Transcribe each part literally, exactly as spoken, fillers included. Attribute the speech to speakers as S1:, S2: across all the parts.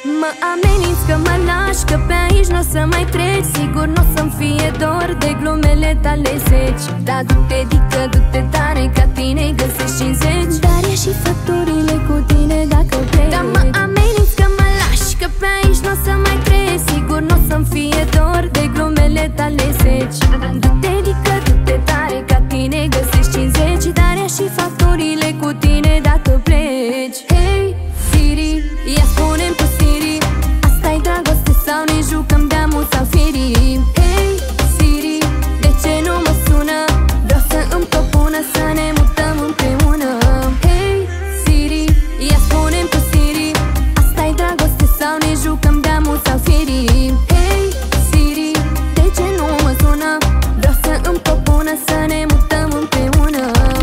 S1: Mă ameninți că mă lași, că pe aici n-o să mai treci. Sigur n-o să-mi fie dor de glumele tale zeci. Dar du-te, dică, du-te tare, ca tine-i găsești cincizeci. Dar e și facturile cu tine dacă pleci. Dar mă ameninți că mă lași, că pe aici n-o să mai treci. Sigur n-o să-mi fie dor de glumele tale zeci. Du-te, dică, du-te tare, ca tine-i găsești cincizeci. Dar e și facturile cu tine dacă pleci. Hei, Siri, ia spune-mi tu, Siri, asta-i dragoste sau ne jucăm de-a musafirii? Hei, Siri, de ce nu mă sună? Vreau să îmi propună să ne mutăm împreună. Hei, Siri, ia spune-mi tu, Siri, asta-i dragoste sau ne jucăm de-a musafirii? Hei, Siri, de ce nu mă sună? Vreau să îmi propună să ne mutăm împreună.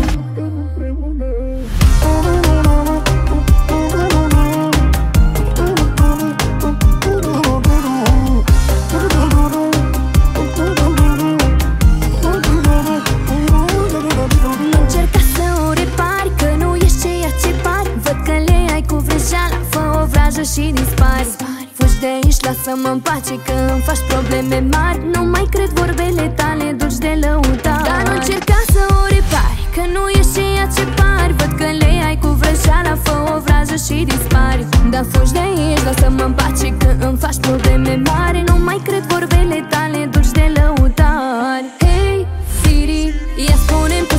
S1: Și dispari, fugi de aici, lasă-mă-n pace, că îmi faci probleme mari. Nu mai cred vorbele tale dulci de lăutari. Dar nu încerca să o repari, că nu ești ceea ce pari. Văd că le ai cu vrăjeala, fă o vrajă și dispari. Dar fugi de aici, lasă-mă-n pace, că îmi faci probleme mari. Nu mai cred vorbele tale dulci de lăutari. Hei, Siri, ia spune-mi